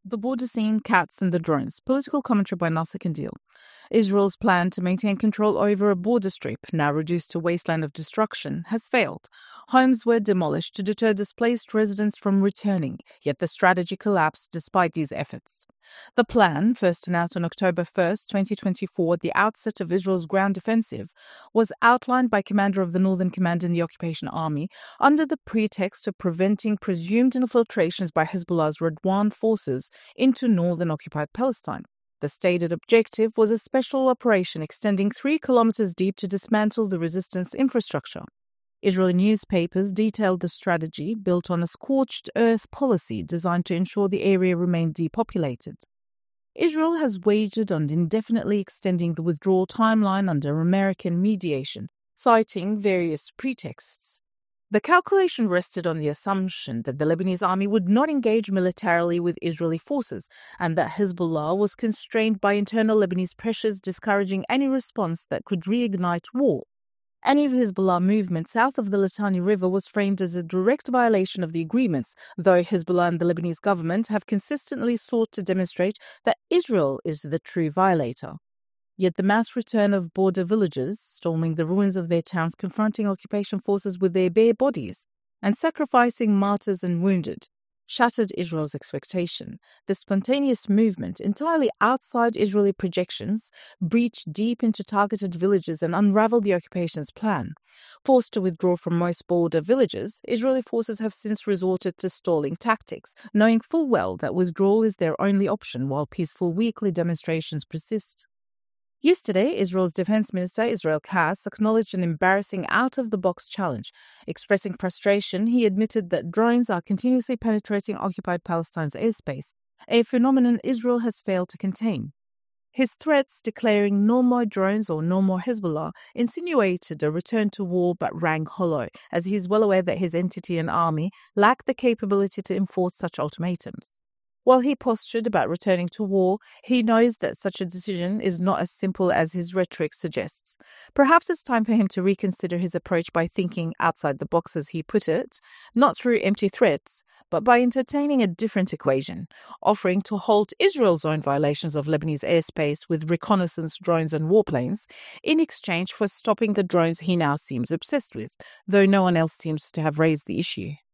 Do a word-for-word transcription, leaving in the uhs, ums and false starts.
The Border Scene, Cats and the Drones. Political commentary by Nasser Kandil. Israel's plan to maintain control over a border strip, now reduced to wasteland of destruction, has failed. Homes were demolished to deter displaced residents from returning, yet the strategy collapsed despite these efforts. The plan, first announced on October first, twenty twenty-four, at the outset of Israel's ground offensive, was outlined by Commander of the Northern Command in the Occupation Army under the pretext of preventing presumed infiltrations by Hezbollah's Radwan forces into northern occupied Palestine. The stated objective was a special operation extending three kilometers deep to dismantle the resistance infrastructure. Israeli newspapers detailed the strategy, built on a scorched earth policy designed to ensure the area remained depopulated. Israel has wagered on indefinitely extending the withdrawal timeline under American mediation, citing various pretexts. The calculation rested on the assumption that the Lebanese army would not engage militarily with Israeli forces and that Hezbollah was constrained by internal Lebanese pressures discouraging any response that could reignite war. Any of Hezbollah movement south of the Litani River was framed as a direct violation of the agreements, though Hezbollah and the Lebanese government have consistently sought to demonstrate that Israel is the true violator. Yet the mass return of border villagers, storming the ruins of their towns, confronting occupation forces with their bare bodies, and sacrificing martyrs and wounded, shattered Israel's expectation. The spontaneous movement, entirely outside Israeli projections, breached deep into targeted villages and unraveled the occupation's plan. Forced to withdraw from most border villages, Israeli forces have since resorted to stalling tactics, knowing full well that withdrawal is their only option while peaceful weekly demonstrations persist. Yesterday, Israel's Defense Minister Israel Katz acknowledged an embarrassing out-of-the-box challenge. Expressing frustration, he admitted that drones are continuously penetrating occupied Palestine's airspace, a phenomenon Israel has failed to contain. His threats, declaring no more drones or no more Hezbollah, insinuated a return to war but rang hollow, as he is well aware that his entity and army lack the capability to enforce such ultimatums. While he postured about returning to war, he knows that such a decision is not as simple as his rhetoric suggests. Perhaps it's time for him to reconsider his approach by thinking outside the box, as he put it, not through empty threats, but by entertaining a different equation, offering to halt Israel's own violations of Lebanese airspace with reconnaissance drones and warplanes, in exchange for stopping the drones he now seems obsessed with, though no one else seems to have raised the issue.